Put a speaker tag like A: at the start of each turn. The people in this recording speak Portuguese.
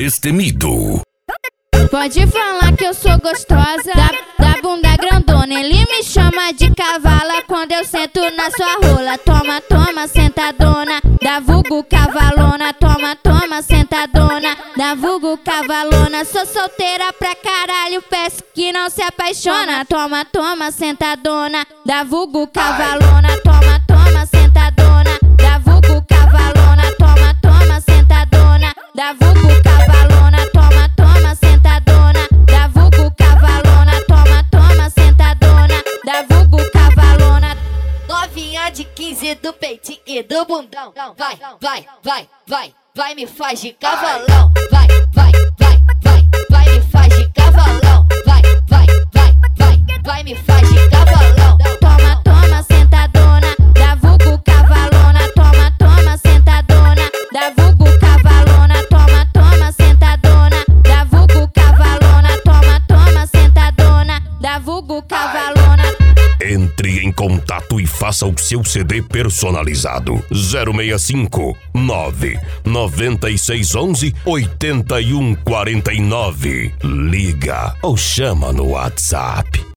A: Destemido.
B: Pode falar que eu sou gostosa, da bunda grandona. Ele me chama de cavala quando eu sento na sua rola. Toma, toma, sentadona, da vulgo cavalona. Toma, toma, sentadona, da vulgo cavalona. Sou solteira pra caralho, peço que não se apaixona. Toma, toma, sentadona, da vulgo cavalona. Toma, toma, sentadona, da vulgo cavalona. Toma, toma, sentadona, da vulgo cavalona. Toma, toma, sentadona, da vulgo cavalona. Toma, toma, sentadona, da vulgo cavalona.
C: Novinha de 15 do peitinho e do bundão. Vai, vai, vai, vai, vai, me faz de cavalão. Vai, vai, vai, vai, vai, me faz de cavalão. Vai, vai, vai, vai, vai, me faz de cavalão.
B: Toma, toma, sentadona, da vulgo cavalona. Toma, toma, sentadona, da vulgo cavalona. Toma, toma, sentadona, da vulgo cavalona. Toma, toma, sentadona, da vulgo cavalona.
A: Entre em contato e faça o seu CD personalizado. 065 99611 8149. Liga ou chama no WhatsApp.